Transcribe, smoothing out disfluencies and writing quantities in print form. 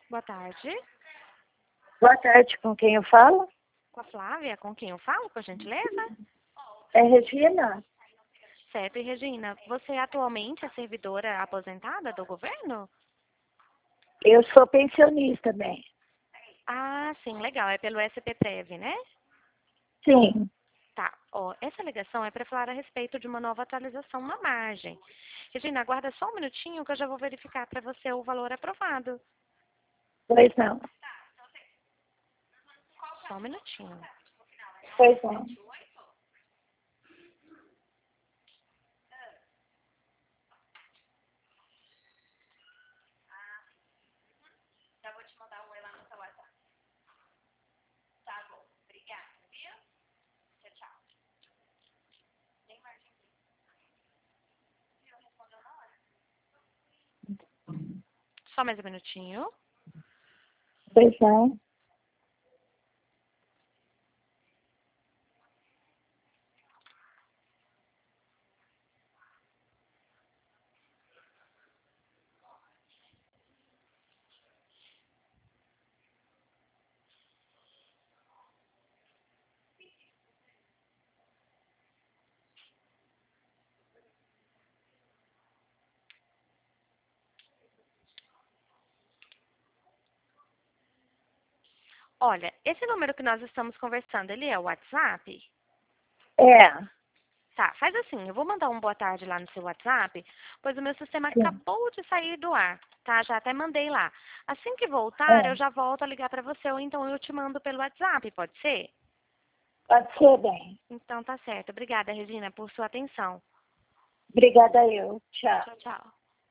Boa tarde. Boa tarde, com quem eu falo? Com a Flávia, com quem eu falo, por gentileza? É Regina. Certo, e Regina, você atualmente é servidora aposentada do governo? Eu sou pensionista bem. Ah, sim, legal, é pelo SPTEV, né? Sim, Tá, ó, essa ligação é para falar a respeito de uma nova atualização na margem. Regina, aguarda só um minutinho que eu já vou verificar para você o valor aprovado. pois não. Só um minutinho. Pois não. Já vou te mandar um oi lá no seu WhatsApp. Tá bom, obrigada, viu? Tchau, tchau. Tem margem aqui. Viu? Respondeu na hora. Só mais um minutinho. Pois não. Olha, esse número que nós estamos conversando, ele é o WhatsApp? É, Tá, faz assim, eu vou mandar um boa tarde lá no seu WhatsApp, pois o meu sistema sim. acabou de sair do ar, tá? Já até mandei lá. Assim que voltar, É. eu já volto a ligar para você, ou então eu te mando pelo WhatsApp, pode ser? Pode ser bem. Então tá certo. Obrigada, Regina, por sua atenção. Obrigada eu. Tchau. Tchau, tchau.